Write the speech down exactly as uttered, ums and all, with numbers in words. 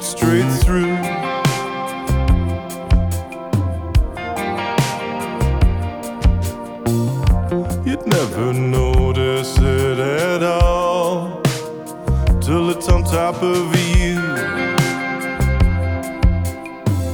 shoot straight through. You'd never notice it at all till it's on top of you.